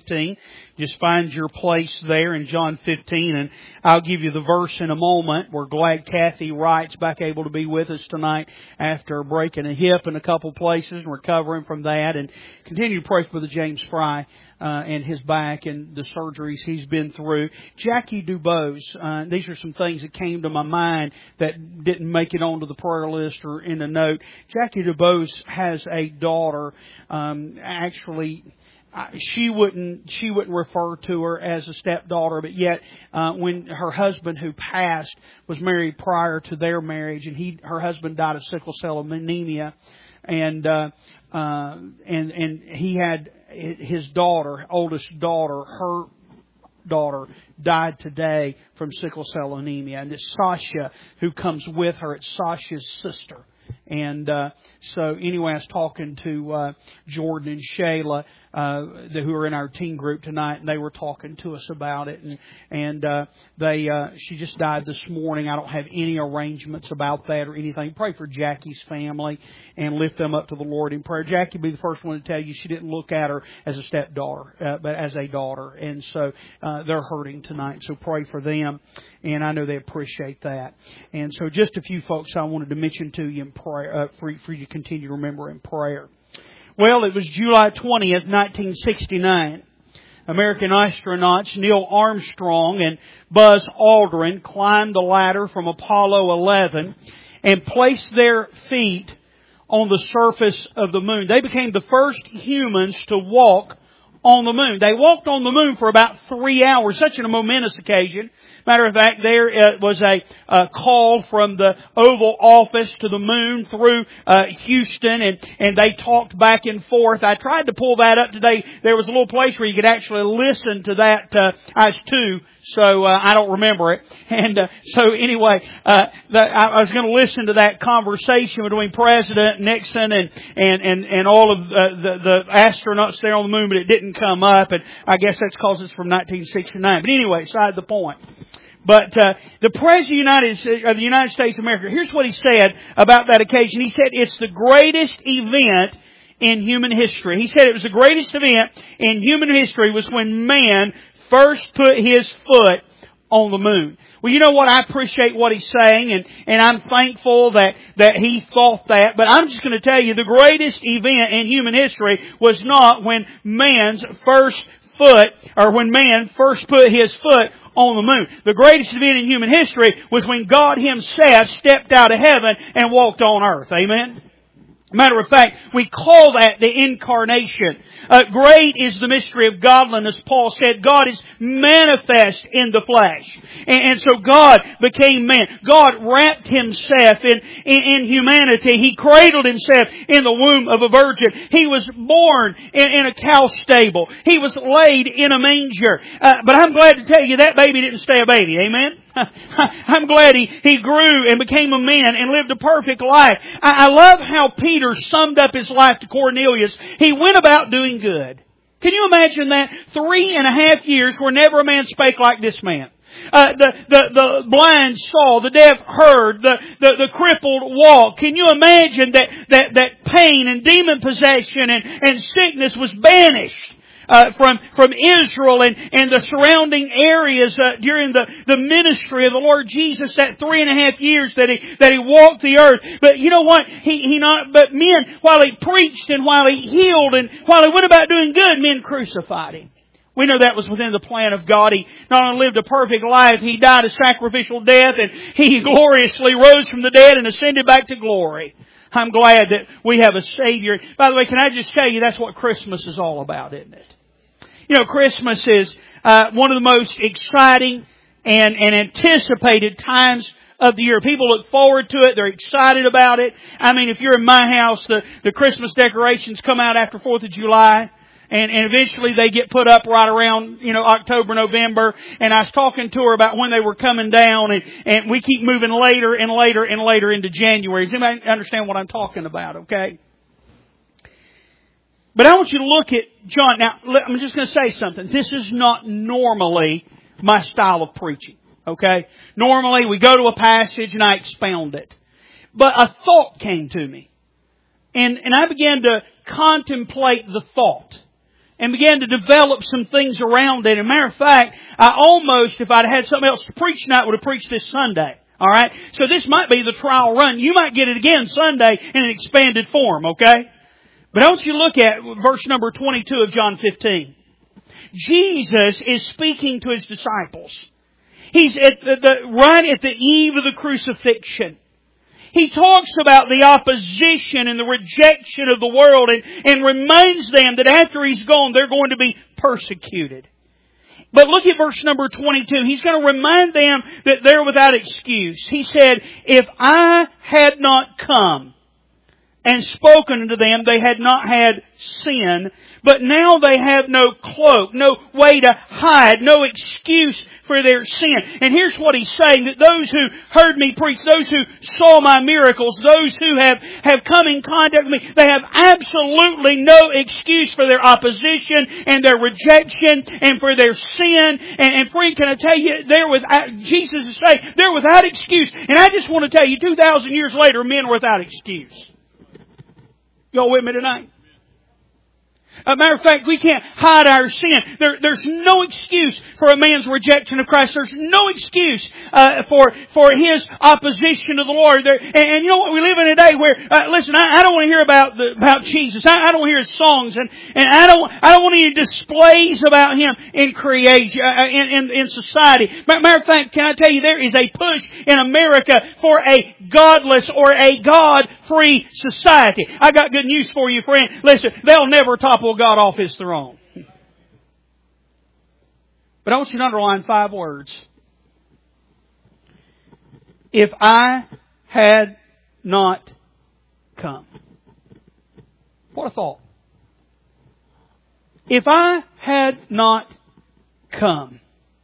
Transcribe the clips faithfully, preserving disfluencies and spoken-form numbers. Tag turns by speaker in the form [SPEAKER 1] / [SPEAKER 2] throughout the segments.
[SPEAKER 1] fifteen. Just find your place there in John fifteen, and I'll give you the verse in a moment. We're glad Kathy Wright's back able to be with us tonight after breaking a hip in a couple places and recovering from that. And continue to pray for the James Fry uh, and his back and the surgeries he's been through. Jackie Dubose, uh, these are some things that came to my mind that didn't make it onto the prayer list or in a note. Jackie Dubose has a daughter, um, actually... She wouldn't, she wouldn't refer to her as a stepdaughter, but yet, uh, when her husband who passed was married prior to their marriage, and he, her husband died of sickle cell anemia, and, uh, uh, and, and he had his daughter, oldest daughter, her daughter died today from sickle cell anemia, and it's Sasha who comes with her. It's Sasha's sister. And uh, so anyway, I was talking to uh, Jordan and Shayla, uh, who are in our teen group tonight, and they were talking to us about it. And and uh, they uh, she just died this morning. I don't have any arrangements about that or anything. Pray for Jackie's family and lift them up to the Lord in prayer. Jackie will be the first one to tell you she didn't look at her as a stepdaughter, uh, but as a daughter. And so uh, they're hurting tonight. So pray for them. And I know they appreciate that. And so just a few folks I wanted to mention to you in prayer, uh, for, for you to continue to remember in prayer. Well, it was July twentieth, nineteen sixty-nine. American astronauts Neil Armstrong and Buzz Aldrin climbed the ladder from Apollo eleven and placed their feet on the surface of the moon. They became the first humans to walk on the moon. They walked on the moon for about three hours. Such a momentous occasion. Matter of fact, there uh, was a uh, call from the Oval Office to the moon through uh, Houston, and, and they talked back and forth. I tried to pull that up today. There was a little place where you could actually listen to that. Uh, I was two, so uh, I don't remember it. And uh, so anyway, uh, the, I, I was going to listen to that conversation between President Nixon and and and, and all of uh, the, the astronauts there on the moon, but it didn't come up. And I guess that's because it's from nineteen sixty-nine. But anyway, beside the point. But uh, the President of the United States of America, here's what he said about that occasion. He said it's the greatest event in human history. He said it was the greatest event in human history was when man first put his foot on the moon. Well, you know what? I appreciate what he's saying, and, and I'm thankful that, that he thought that. But I'm just going to tell you, the greatest event in human history was not when man's first foot, or when man first put his foot on the moon. The greatest event in human history was when God Himself stepped out of heaven and walked on earth. Amen? Matter of fact, we call that the incarnation. Uh, great is the mystery of godliness, Paul said. God is manifest in the flesh. And, and so God became man. God wrapped Himself in, in, in humanity. He cradled Himself in the womb of a virgin. He was born in, in a cow stable. He was laid in a manger. Uh, but I'm glad to tell you that baby didn't stay a baby. Amen? I'm glad he, he grew and became a man and lived a perfect life. I, I love how Peter summed up his life to Cornelius. He went about doing good. Can you imagine that? Three and a half years where never a man spake like this man. Uh, the, the, the blind saw, the deaf heard, the, the, the crippled walked. Can you imagine that, that, that pain and demon possession and, and sickness was banished? Uh, from, from Israel and, and the surrounding areas, uh, during the, the ministry of the Lord Jesus, that three and a half years that he, that he walked the earth. But you know what? He, he not, but men, while he preached and while he healed and while he went about doing good, men crucified him. We know that was within the plan of God. He not only lived a perfect life, he died a sacrificial death, and he gloriously rose from the dead and ascended back to glory. I'm glad that we have a Savior. By the way, can I just tell you that's what Christmas is all about, isn't it? You know, Christmas is uh, one of the most exciting and, and anticipated times of the year. People look forward to it. They're excited about it. I mean, if you're in my house, the, the Christmas decorations come out after fourth of July. And, and eventually they get put up right around, you know, October, November. And I was talking to her about when they were coming down. And, and we keep moving later and later and later into January. Does anybody understand what I'm talking about, okay? But I want you to look at John. Now, I'm just going to say something. This is not normally my style of preaching. Okay? Normally, we go to a passage and I expound it. But a thought came to me. And, and I began to contemplate the thought. and began to develop some things around it. As a matter of fact, I almost, if I'd had something else to preach tonight, would have preached this Sunday. Alright? So this might be the trial run. You might get it again Sunday in an expanded form, okay? But I want you to look at verse number twenty-two of John fifteen. Jesus is speaking to His disciples. He's at the, the, right at the eve of the crucifixion. He talks about the opposition and the rejection of the world and, and reminds them that after He's gone, they're going to be persecuted. But look at verse number twenty-two. He's going to remind them that they're without excuse. He said, if I had not come and spoken unto them, they had not had sin. But now they have no cloak, no way to hide, no excuse for their sin. And here's what He's saying, that those who heard me preach, those who saw my miracles, those who have, have come in contact with me, they have absolutely no excuse for their opposition and their rejection and for their sin. And, and friend, can I tell you, they're without, Jesus is saying, they're without excuse. And I just want to tell you, two thousand years later, men are without excuse. Y'all with me tonight? As a matter of fact, we can't hide our sin. There, there's no excuse for a man's rejection of Christ. There's no excuse uh, for for his opposition to the Lord. There, and, and you know what? We live in a day where, uh, listen, I, I don't want to hear about the, about Jesus. I, I don't want to hear His songs, and, and I don't I don't want any displays about Him in creation, uh, in, in in society. Matter of fact, can I tell you, there is a push in America for a godless or a God-free society. I got good news for you, friend. Listen, they'll never topple God off His throne. But I want you to underline five words. If I had not come. What a thought. If I had not come.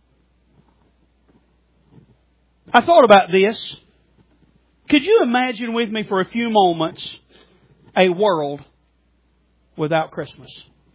[SPEAKER 1] I thought about this. Could you imagine with me for a few moments a world without Christmas?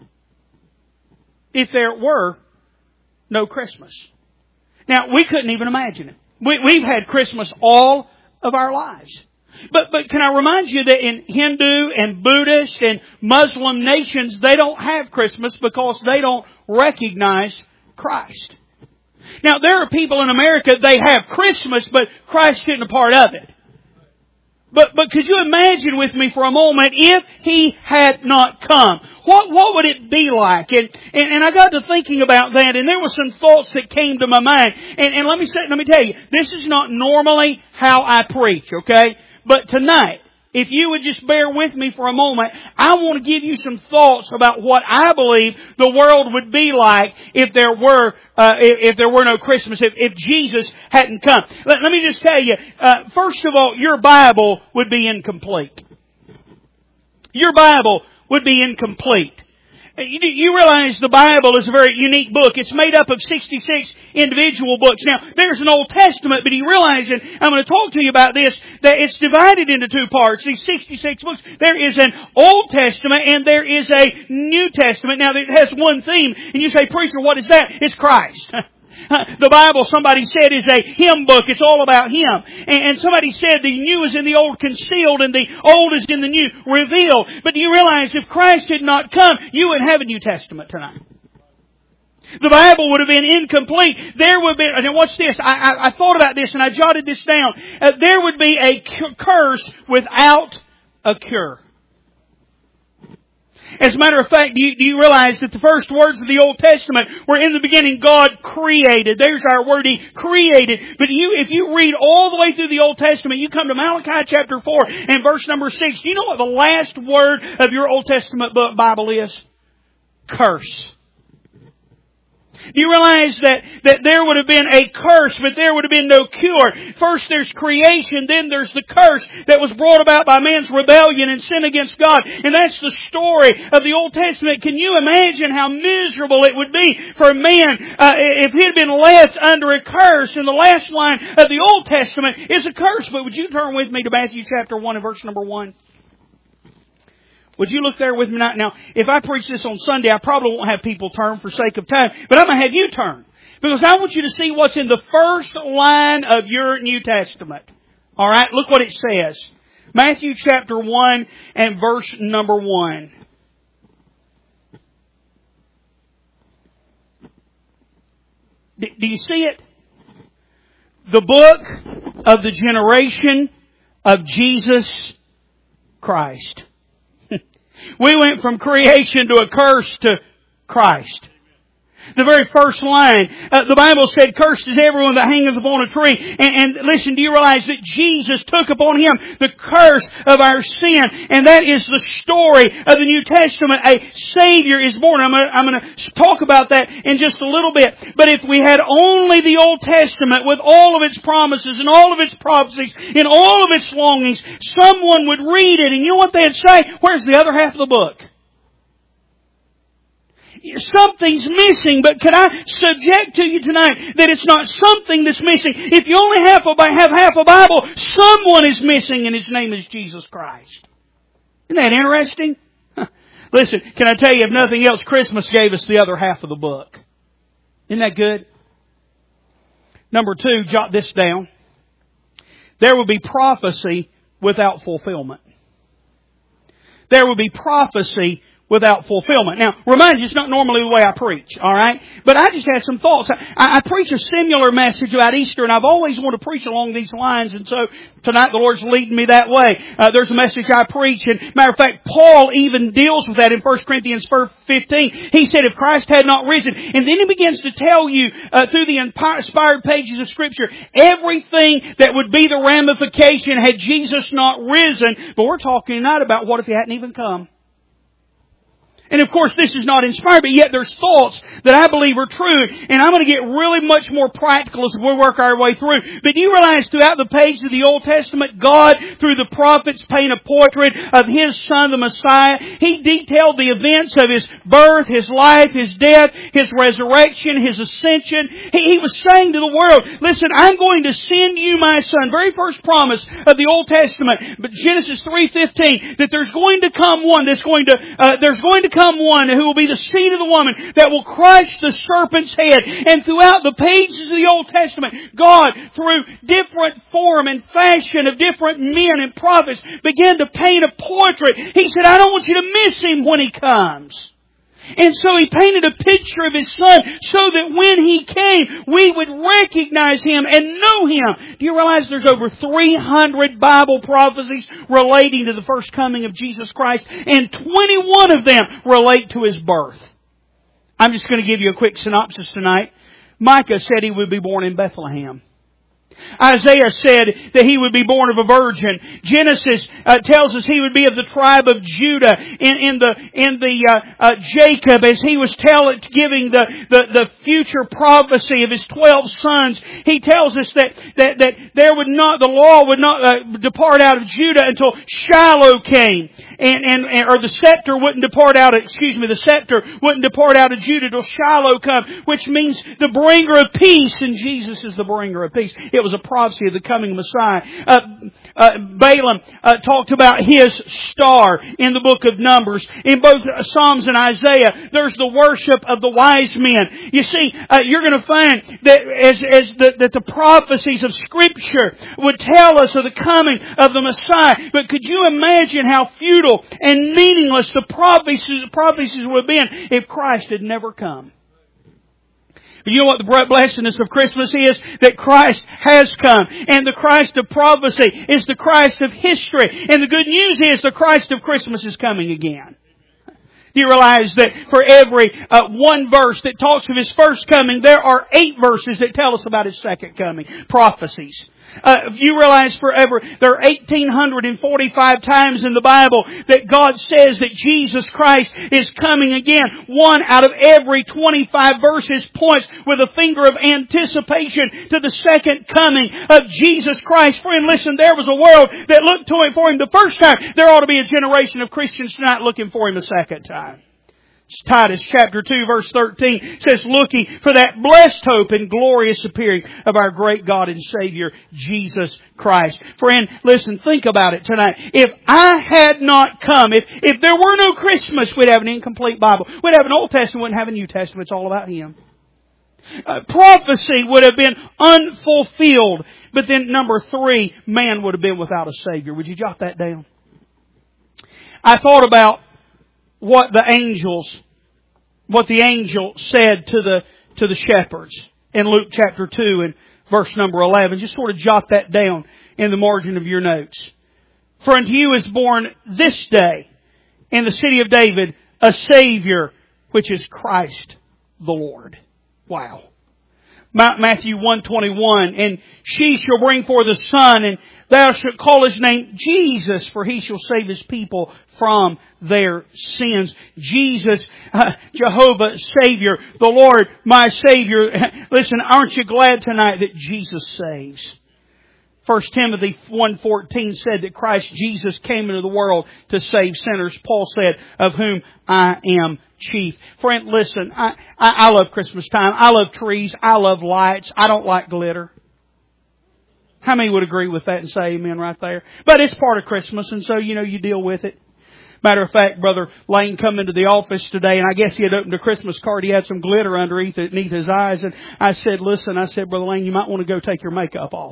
[SPEAKER 1] If there were no Christmas. Now, we couldn't even imagine it. We, we've had Christmas all of our lives. But, but can I remind you that in Hindu and Buddhist and Muslim nations, they don't have Christmas because they don't recognize Christ. Now, there are people in America, they have Christmas, but Christ isn't a part of it. But, but could you imagine with me for a moment, if He had not come, what, what would it be like? And, and, and I got to thinking about that, and there were some thoughts that came to my mind. And, and let me say, let me tell you, this is not normally how I preach, okay? But tonight, if you would just bear with me for a moment, I want to give you some thoughts about what I believe the world would be like if there were uh, if, if there were no Christmas, if, if Jesus hadn't come. Let, let me just tell you, uh, first of all, your Bible would be incomplete. Your Bible would be incomplete. You, you realize the Bible is a very unique book. It's made up of sixty-six individual books. Now, there's an Old Testament, but you realize, and I'm going to talk to you about this, that it's divided into two parts. These sixty-six books. There is an Old Testament and there is a New Testament. Now, it has one theme, and you say, preacher, what is that? It's Christ. The Bible, somebody said, is a hymn book. It's all about Him. And somebody said the new is in the old concealed and the old is in the new revealed. But do you realize if Christ had not come, you wouldn't have a New Testament tonight. The Bible would have been incomplete. There would be, and watch this, I, I, I thought about this and I jotted this down. Uh, there would be a curse without a cure. As a matter of fact, do you, do you realize that the first words of the Old Testament were, in the beginning God created. There's our word, He created. But you, if you read all the way through the Old Testament, you come to Malachi chapter four and verse number six. Do you know what the last word of your Old Testament book Bible is? Curse. Do you realize that, that there would have been a curse, but there would have been no cure? First there's creation, then there's the curse that was brought about by man's rebellion and sin against God. And that's the story of the Old Testament. Can you imagine how miserable it would be for man uh, if he had been left under a curse? And the last line of the Old Testament is a curse. But would you turn with me to Matthew chapter one and verse number one? Would you look there with me now? Now, if I preach this on Sunday, I probably won't have people turn for sake of time, but I'm going to have you turn. Because I want you to see what's in the first line of your New Testament. Alright, look what it says. Matthew chapter one and verse number one. D- do you see it? The book of the generation of Jesus Christ. We went from creation to a curse to Christ. The very first line, uh, the Bible said, "Cursed is everyone that hangeth upon a tree." And, and listen, do you realize that Jesus took upon Him the curse of our sin? And that is the story of the New Testament. A Savior is born. I'm going I'm to talk about that in just a little bit. But if we had only the Old Testament with all of its promises and all of its prophecies and all of its longings, someone would read it and you know what they'd say? Where's the other half of the book? Something's missing, but can I subject to you tonight that it's not something that's missing. If you only have, a, have half a Bible, someone is missing and His name is Jesus Christ. Isn't that interesting? Listen, can I tell you, if nothing else, Christmas gave us the other half of the book. Isn't that good? Number two, jot this down. There will be prophecy without fulfillment. There will be prophecy without fulfillment. Now, remind you, it's not normally the way I preach, alright? But I just had some thoughts. I, I preach a similar message about Easter, and I've always wanted to preach along these lines, and so tonight the Lord's leading me that way. Uh, there's a message I preach, and matter of fact, Paul even deals with that in First Corinthians fifteen. He said, if Christ had not risen, and then he begins to tell you uh, through the inspired pages of Scripture, everything that would be the ramification had Jesus not risen. But we're talking tonight about what if He hadn't even come. And of course this is not inspired, but yet there's thoughts that I believe are true. And I'm going to get really much more practical as we work our way through. But do you realize throughout the pages of the Old Testament, God, through the prophets, paint a portrait of His Son, the Messiah. He detailed the events of His birth, His life, His death, His resurrection, His ascension. He, he was saying to the world, listen, I'm going to send you my Son. Very first promise of the Old Testament, but Genesis three fifteen, that there's going to come one that's going to, uh, there's going to come Come one who will be the seed of the woman that will crush the serpent's head. And throughout the pages of the Old Testament, God, through different form and fashion of different men and prophets, began to paint a portrait. He said, I don't want you to miss Him when He comes. And so He painted a picture of His Son so that when He came, we would recognize Him and know Him. Do you realize there's over three hundred Bible prophecies relating to the first coming of Jesus Christ, and twenty-one of them relate to His birth? I'm just going to give you a quick synopsis tonight. Micah said He would be born in Bethlehem. Isaiah said that He would be born of a virgin. Genesis uh, tells us He would be of the tribe of Judah. In, in the in the uh, uh, Jacob, as he was tell, giving the, the the future prophecy of his twelve sons, he tells us that that that there would not the law would not uh, depart out of Judah until Shiloh came, and and or the scepter wouldn't depart out. Of, excuse me, the scepter wouldn't depart out of Judah till Shiloh come, which means the bringer of peace, and Jesus is the bringer of peace. It was a prophecy of the coming Messiah. Uh, uh, Balaam uh, talked about his star in the book of Numbers. In both Psalms and Isaiah, there's the worship of the wise men. You see, uh, you're going to find that as, as the, that the prophecies of Scripture would tell us of the coming of the Messiah. But could you imagine how futile and meaningless the prophecies, prophecies would have been if Christ had never come? But you know what the blessedness of Christmas is? That Christ has come. And the Christ of prophecy is the Christ of history. And the good news is the Christ of Christmas is coming again. Do you realize that for every uh, one verse that talks of His first coming, there are eight verses that tell us about His second coming? Prophecies. Uh, you realize forever there are one thousand eight hundred forty-five times in the Bible that God says that Jesus Christ is coming again. One out of every twenty-five verses points with a finger of anticipation to the second coming of Jesus Christ. Friend, listen, there was a world that looked to Him for Him the first time. There ought to be a generation of Christians tonight looking for Him the second time. Titus chapter two verse thirteen says, looking for that blessed hope and glorious appearing of our great God and Savior, Jesus Christ. Friend, listen, think about it tonight. If I had not come, if, if there were no Christmas, we'd have an incomplete Bible. We'd have an Old Testament, wouldn't have a New Testament. It's all about Him. Uh, prophecy would have been unfulfilled. But then number three, man would have been without a Savior. Would you jot that down? I thought about what the angels, what the angel said to the, to the shepherds. in Luke chapter two and verse number eleven. Just sort of jot that down in the margin of your notes. For unto you is born this day in the city of David a Savior, which is Christ the Lord. Wow. Matthew one twenty-one, and she shall bring forth a son, and thou shalt call his name Jesus, for he shall save his people from their sins. Jesus, uh, Jehovah, Savior, the Lord, my Savior. Listen, aren't you glad tonight that Jesus saves? First Timothy one fourteen said that Christ Jesus came into the world to save sinners. Paul said, of whom I am chief. Friend, listen, I, I, I love Christmas time. I love trees. I love lights. I don't like glitter. How many would agree with that and say amen right there? But it's part of Christmas, and so, you know, you deal with it. Matter of fact, Brother Lane come into the office today, and I guess he had opened a Christmas card. He had some glitter underneath underneath his eyes, and I said, listen, I said, Brother Lane, you might want to go take your makeup off.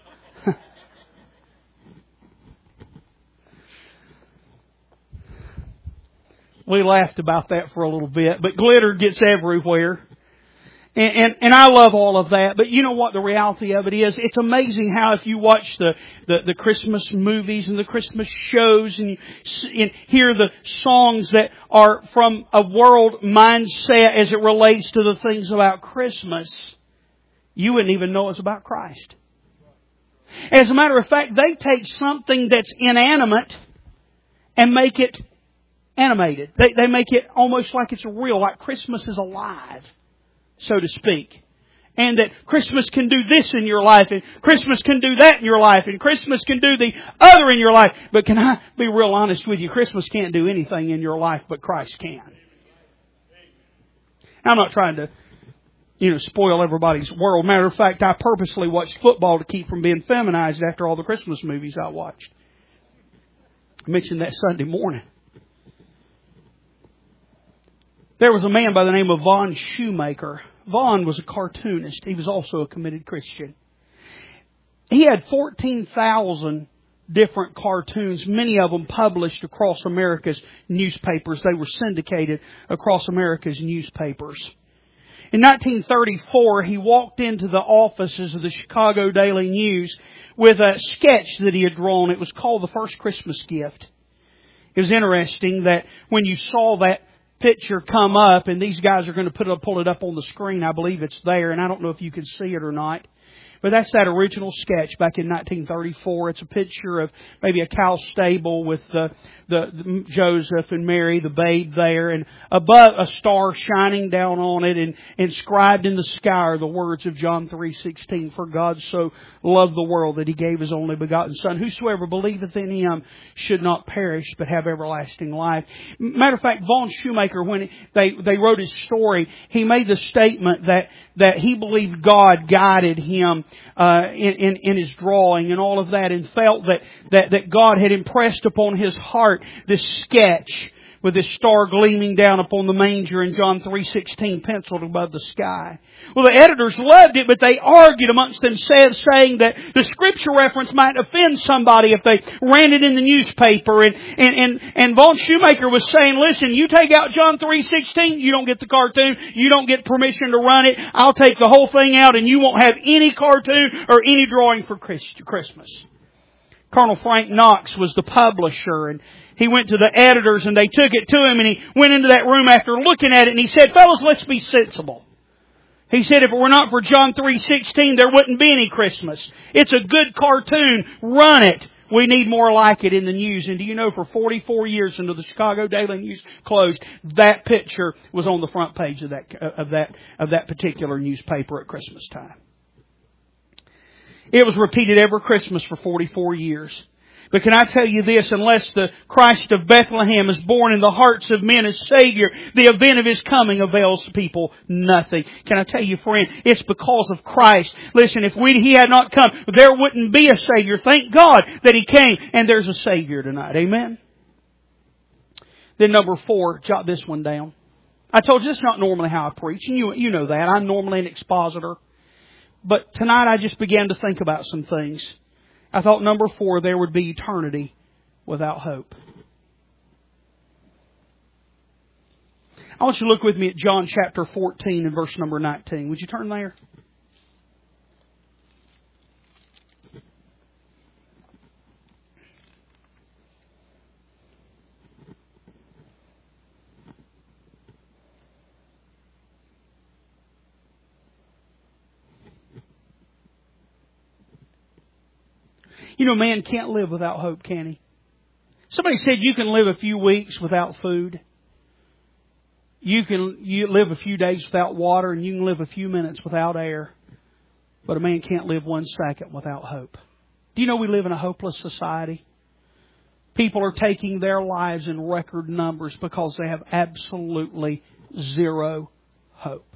[SPEAKER 1] We laughed about that for a little bit, but glitter gets everywhere. And, and, and I love all of that. But you know what the reality of it is? It's amazing how if you watch the, the, the Christmas movies and the Christmas shows and you and hear the songs that are from a world mindset as it relates to the things about Christmas, you wouldn't even know it's about Christ. As a matter of fact, they take something that's inanimate and make it animated. They, they make it almost like it's real, like Christmas is alive, so to speak. And that Christmas can do this in your life, and Christmas can do that in your life, and Christmas can do the other in your life. But can I be real honest with you? Christmas can't do anything in your life, but Christ can. I'm not trying to, you know, spoil everybody's world. Matter of fact, I purposely watched football to keep from being feminized after all the Christmas movies I watched. I mentioned that Sunday morning. There was a man by the name of Von Shoemaker. Von was a cartoonist. He was also a committed Christian. He had fourteen thousand different cartoons, many of them published across America's newspapers. They were syndicated across America's newspapers. In nineteen thirty-four, he walked into the offices of the Chicago Daily News with a sketch that he had drawn. It was called The First Christmas Gift. It was interesting that when you saw that picture come up, and these guys are going to put it, pull it up on the screen. I believe it's there, and I don't know if you can see it or not. But that's that original sketch back in nineteen thirty-four. It's a picture of maybe a cow stable with the, the, the Joseph and Mary, the babe there, and above a star shining down on it, and inscribed in the sky are the words of John three sixteen. For God so loved the world that He gave His only begotten Son. Whosoever believeth in Him should not perish, but have everlasting life. Matter of fact, Von Shoemaker, when they, they wrote his story, he made the statement that, that he believed God guided him Uh, in, in, in his drawing and all of that, and felt that, that, that God had impressed upon his heart this sketch with this star gleaming down upon the manger in John three sixteen penciled above the sky. Well, the editors loved it, but they argued amongst themselves, saying that the scripture reference might offend somebody if they ran it in the newspaper. And, and, and, and Von Shoemaker was saying, listen, you take out John three sixteen, you don't get the cartoon, you don't get permission to run it. I'll take the whole thing out and you won't have any cartoon or any drawing for Christmas. Colonel Frank Knox was the publisher, and he went to the editors and they took it to him, and he went into that room after looking at it and he said, fellas, let's be sensible. He said if it were not for John three sixteen, there wouldn't be any Christmas. It's a good cartoon. Run it. We need more like it in the news. And do you know, for forty-four years until the Chicago Daily News closed, that picture was on the front page of that, of that, of that particular newspaper at Christmas time. It was repeated every Christmas for forty-four years. But can I tell you this, unless the Christ of Bethlehem is born in the hearts of men as Savior, the event of His coming avails people nothing. Can I tell you, friend, it's because of Christ. Listen, if we, He had not come, there wouldn't be a Savior. Thank God that He came, and there's a Savior tonight. Amen? Then number four, jot this one down. I told you this is not normally how I preach, and you, you know that. I'm normally an expositor. But tonight I just began to think about some things. I thought number four, there would be eternity without hope. I want you to look with me at John chapter fourteen and verse number nineteen. Would you turn there? You know, man can't live without hope, can he? Somebody said you can live a few weeks without food. You can you live a few days without water, and you can live a few minutes without air. But a man can't live one second without hope. Do you know we live in a hopeless society? People are taking their lives in record numbers because they have absolutely zero hope.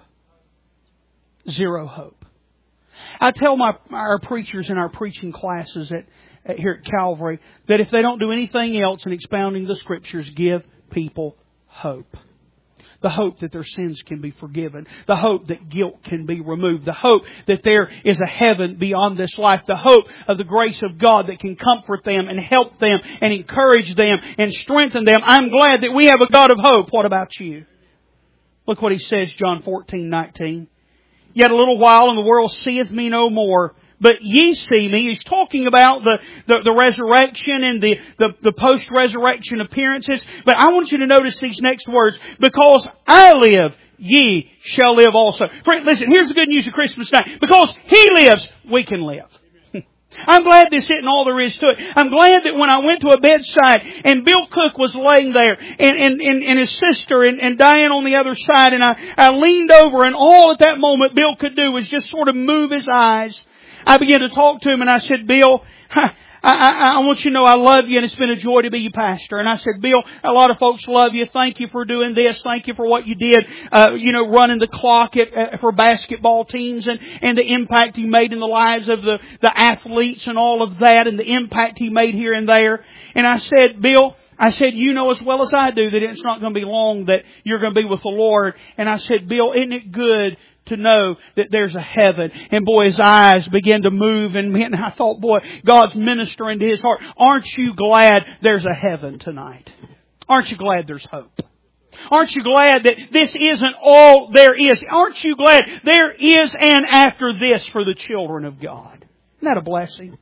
[SPEAKER 1] Zero hope. I tell my our preachers in our preaching classes at, at here at Calvary that if they don't do anything else in expounding the Scriptures, give people hope. The hope that their sins can be forgiven. The hope that guilt can be removed. The hope that there is a heaven beyond this life. The hope of the grace of God that can comfort them and help them and encourage them and strengthen them. I'm glad that we have a God of hope. What about you? Look what He says, John fourteen nineteen. Yet a little while and the world seeth me no more. But ye see me. He's talking about the, the, the resurrection and the, the, the post-resurrection appearances. But I want you to notice these next words. Because I live, ye shall live also. Friend, listen, here's the good news of Christmas night. Because He lives, we can live. I'm glad this isn't all there is to it. I'm glad that when I went to a bedside and Bill Cook was laying there and, and, and, and his sister and, and Diane on the other side, and I, I leaned over, and all at that moment Bill could do was just sort of move his eyes. I began to talk to him, and I said, Bill, I, I, I want you to know I love you, and it's been a joy to be your pastor. And I said, Bill, a lot of folks love you. Thank you for doing this. Thank you for what you did, uh, you know, running the clock at, uh, for basketball teams and, and the impact you made in the lives of the, the athletes and all of that, and the impact he made here and there. And I said, Bill, I said, you know as well as I do that it's not going to be long that you're going to be with the Lord. And I said, Bill, isn't it good to know that there's a heaven? And boy, his eyes began to move, and I thought, boy, God's ministering to his heart. Aren't you glad there's a heaven tonight? Aren't you glad there's hope? Aren't you glad that this isn't all there is? Aren't you glad there is an after this for the children of God? Isn't that a blessing?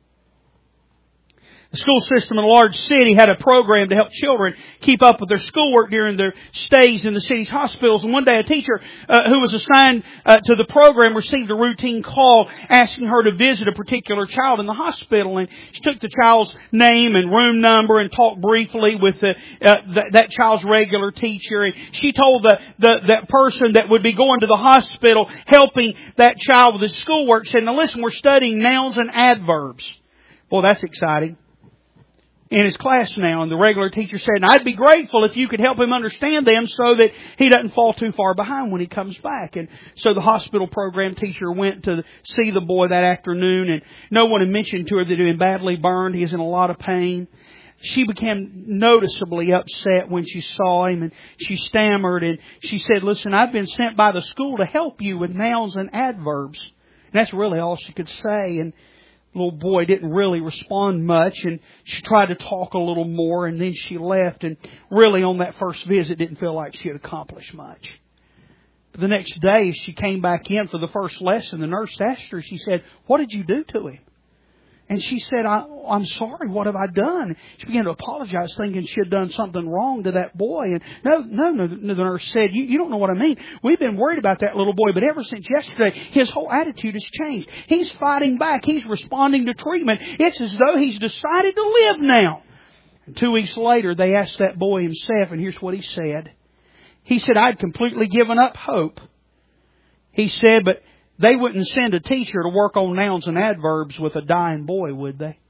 [SPEAKER 1] The school system in a large city had a program to help children keep up with their schoolwork during their stays in the city's hospitals. And one day a teacher uh, who was assigned uh, to the program received a routine call asking her to visit a particular child in the hospital. And she took the child's name and room number and talked briefly with the, uh, th- that child's regular teacher. And she told the, the that person that would be going to the hospital helping that child with his schoolwork, said, now listen, we're studying nouns and adverbs. Well, that's exciting. In his class now, and the regular teacher said, I'd be grateful if you could help him understand them so that he doesn't fall too far behind when he comes back. And so the hospital program teacher went to see the boy that afternoon, and no one had mentioned to her that he had been badly burned. He was in a lot of pain. She became noticeably upset when she saw him, and she stammered, and she said, listen, I've been sent by the school to help you with nouns and adverbs. And that's really all she could say. And the little boy didn't really respond much, and she tried to talk a little more, and then she left, and really on that first visit didn't feel like she had accomplished much. But the next day, as she came back in for the first lesson, the nurse asked her, she said, what did you do to him? And she said, I, I'm sorry, what have I done? She began to apologize, thinking she had done something wrong to that boy. And no, no, no, the nurse said, you, you don't know what I mean. We've been worried about that little boy, but ever since yesterday, his whole attitude has changed. He's fighting back. He's responding to treatment. It's as though he's decided to live now. And two weeks later, they asked that boy himself, and here's what he said. He said, I'd completely given up hope. He said, but they wouldn't send a teacher to work on nouns and adverbs with a dying boy, would they?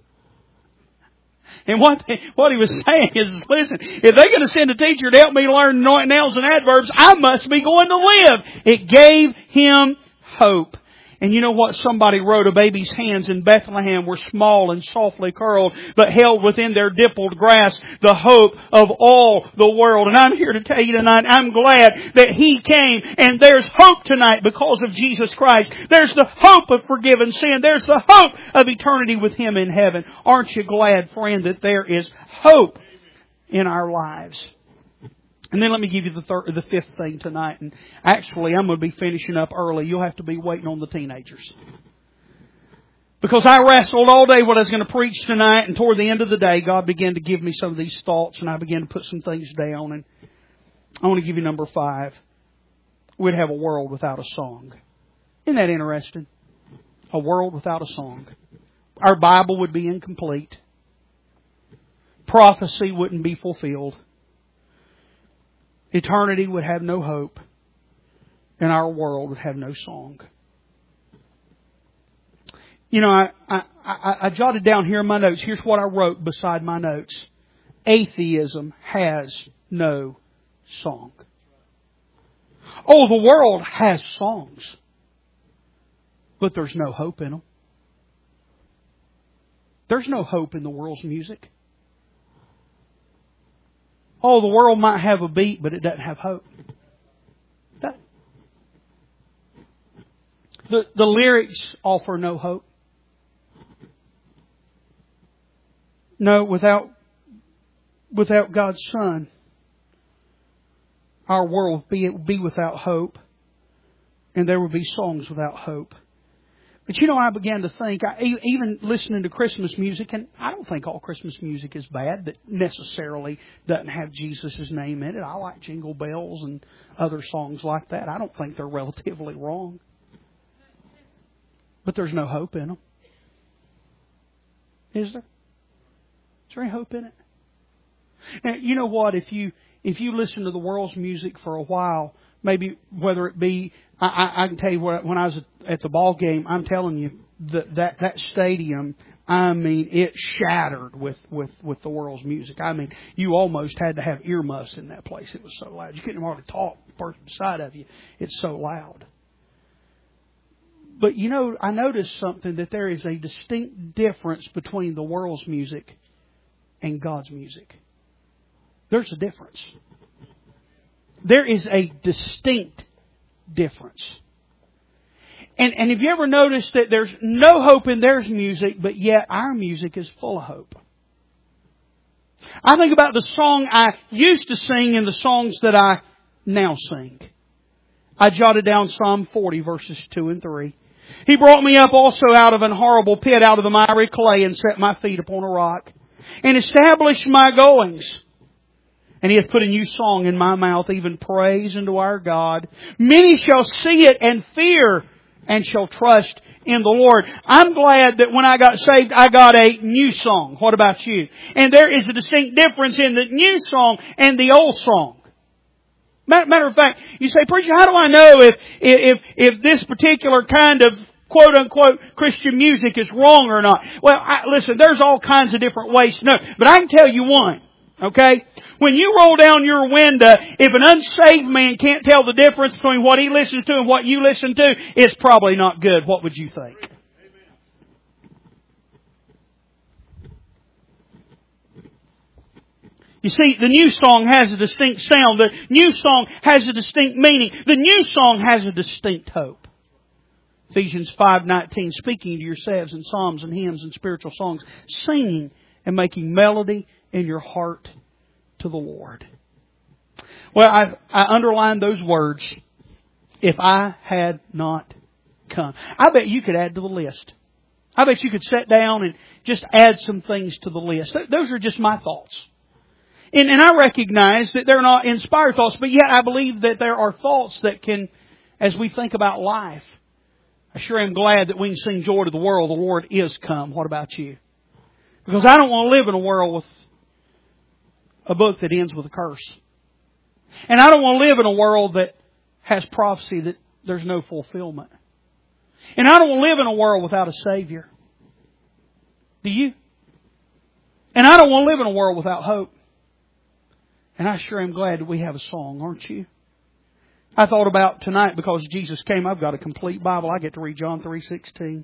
[SPEAKER 1] And what they, what he was saying is, listen, if they're going to send a teacher to help me learn nouns and adverbs, I must be going to live. It gave him hope. And you know what somebody wrote? A baby's hands in Bethlehem were small and softly curled, but held within their dimpled grasp the hope of all the world. And I'm here to tell you tonight, I'm glad that He came, and there's hope tonight because of Jesus Christ. There's the hope of forgiven sin. There's the hope of eternity with Him in heaven. Aren't you glad, friend, that there is hope in our lives? And then let me give you the third, the fifth thing tonight. And actually, I'm going to be finishing up early. You'll have to be waiting on the teenagers. Because I wrestled all day what I was going to preach tonight. And toward the end of the day, God began to give me some of these thoughts. And I began to put some things down. And I want to give you number five. We'd have a world without a song. Isn't that interesting? A world without a song. Our Bible would be incomplete. Prophecy wouldn't be fulfilled. Eternity would have no hope. And our world would have no song. You know, I, I, I, I jotted down here in my notes. Here's what I wrote beside my notes. Atheism has no song. Oh, the world has songs. But there's no hope in them. There's no hope in the world's music. Oh, the world might have a beat, but it doesn't have hope. That, the, the lyrics offer no hope. No, without, without God's Son, our world would be, be without hope. And there would be songs without hope. But you know, I began to think, I, even listening to Christmas music, and I don't think all Christmas music is bad that necessarily doesn't have Jesus' name in it. I like Jingle Bells and other songs like that. I don't think they're relatively wrong. But there's no hope in them. Is there? Is there any hope in it? Now, you know what? If you if you listen to the world's music for a while, maybe whether it be, I, I, I can tell you what, when I was at the ball game, I'm telling you that that, that stadium, I mean, it shattered with, with, with the world's music. I mean, you almost had to have earmuffs in that place. It was so loud. You couldn't hardly talk the person beside of you. It's so loud. But you know, I noticed something, that there is a distinct difference between the world's music and God's music. There's a difference. There is a distinct difference. And, and have you ever noticed that there's no hope in their music, but yet our music is full of hope? I think about the song I used to sing and the songs that I now sing. I jotted down Psalm forty, verses two and three. He brought me up also out of an horrible pit, out of the miry clay, and set my feet upon a rock, and established my goings. And He hath put a new song in my mouth, even praise unto our God. Many shall see it and fear, and shall trust in the Lord. I'm glad that when I got saved, I got a new song. What about you? And there is a distinct difference in the new song and the old song. Matter of fact, you say, preacher, how do I know if, if, if this particular kind of quote unquote Christian music is wrong or not? Well, I, listen, there's all kinds of different ways to know. But I can tell you one, okay? When you roll down your window, if an unsaved man can't tell the difference between what he listens to and what you listen to, it's probably not good. What would you think? You see, the new song has a distinct sound. The new song has a distinct meaning. The new song has a distinct hope. Ephesians five nineteen, speaking to yourselves in psalms and hymns and spiritual songs, singing and making melody in your heart to the Lord. Well, I, I underlined those words, if I had not come. I bet you could add to the list. I bet you could sit down and just add some things to the list. Those are just my thoughts. And, and I recognize that they're not inspired thoughts, but yet I believe that there are thoughts that can, as we think about life, I sure am glad that we can sing joy to the world. The Lord is come. What about you? Because I don't want to live in a world with a book that ends with a curse. And I don't want to live in a world that has prophecy that there's no fulfillment. And I don't want to live in a world without a Savior. Do you? And I don't want to live in a world without hope. And I sure am glad that we have a song, aren't you? I thought about tonight, because Jesus came, I've got a complete Bible. I get to read John three sixteen.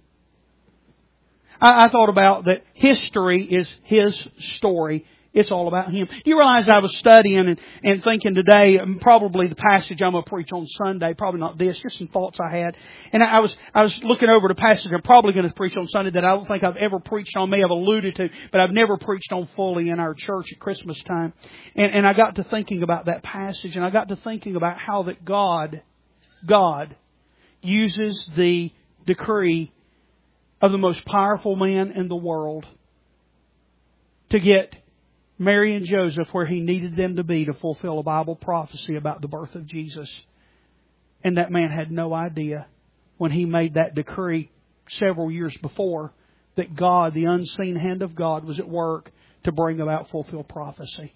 [SPEAKER 1] I, I thought about that history is His story. It's all about Him. You realize I was studying and, and thinking today, probably the passage I'm going to preach on Sunday, probably not this, just some thoughts I had. And I was I was looking over the passage I'm probably going to preach on Sunday that I don't think I've ever preached on, may have alluded to, but I've never preached on fully in our church at Christmas time. And, and I got to thinking about that passage, and I got to thinking about how that God, God uses the decree of the most powerful man in the world to get Mary and Joseph where He needed them to be to fulfill a Bible prophecy about the birth of Jesus. And that man had no idea when he made that decree several years before that God, the unseen hand of God, was at work to bring about fulfilled prophecy.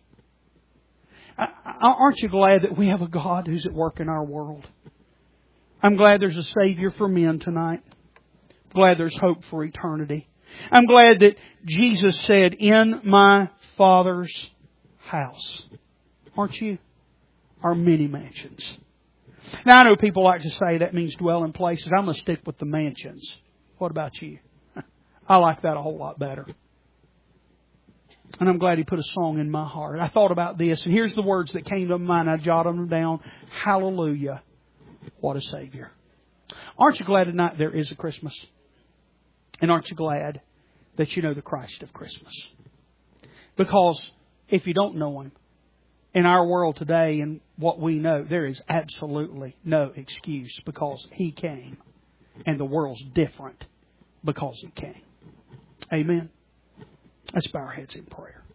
[SPEAKER 1] Aren't you glad that we have a God who's at work in our world? I'm glad there's a Savior for men tonight. Glad there's hope for eternity. I'm glad that Jesus said, "In my Father's house." Aren't you? Are many mansions. Now I know people like to say that means dwell in places. I'm going to stick with the mansions. What about you? I like that a whole lot better. And I'm glad He put a song in my heart. I thought about this, and here's the words that came to my mind. I jotted them down. Hallelujah. What a Savior. Aren't you glad tonight there is a Christmas? And aren't you glad that you know the Christ of Christmas? Because if you don't know Him, in our world today and what we know, there is absolutely no excuse because He came. And the world's different because He came. Amen. Let's bow our heads in prayer.